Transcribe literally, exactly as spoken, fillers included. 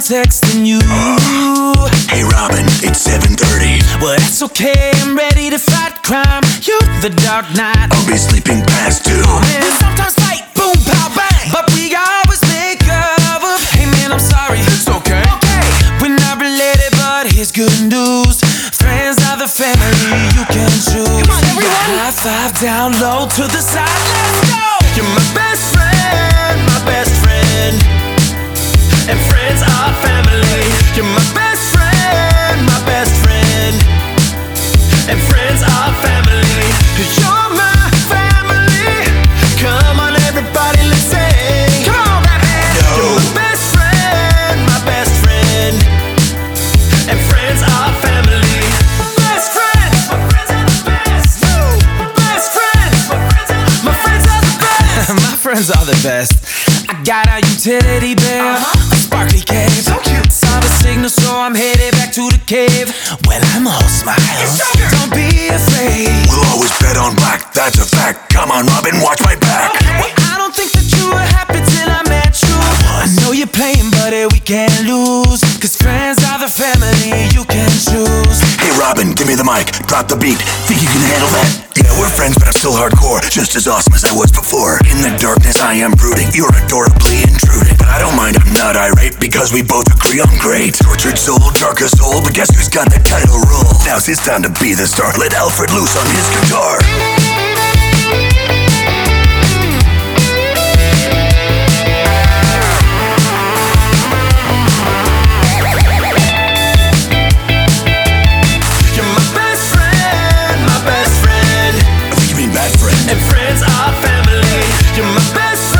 texting you. Uh, hey Robin, it's seven thirty. Well, that's okay, I'm ready to fight crime. You the Dark Knight, I'll be sleeping past two. oh, man. We sometimes fight, boom, pow, bang, but we always make up. Hey man, I'm sorry, It's okay. okay, we're not related, but here's good news. Friends are the family you can choose. Come on, everyone. High five down low to the side, let's go. You're my best friend, my best friend. And friends are family. You're my best friend, my best friend. And friends are family. You're my family. Come on everybody, let's sing. Come on, Batman. You're my best friend, my best friend. And friends are family. Best friends, my friends are the best. Best friends, my friends are the my friends are the best. My friends are the best. I got a utility bill, Uh-huh. a sparkly cave. So cute. Saw the signal, so I'm headed back to the cave. Well, I'm all smiles. stronger. Don't be afraid. We'll always bet on black, that's a fact. Come on Robin, watch my back. Well, I don't think that you were happy till I met you. I know you're playing, buddy, we can't lose. Cause friends are the family you can choose. Hey Robin, give me the mic, drop the beat. Think you can handle that? Yeah, we're friends, but I'm still hardcore. Just as awesome as I was before. In the darkness, I am brooding. You're adorably intruding. But I don't mind, I'm not irate. Because we both agree I'm great. Tortured soul, darkest soul. But guess who's got the title role? Now's his time to be the star. Let Alfred loose on his guitar. You're my best friend, my best friend. I think you mean bad friend. And friends are family. You're my best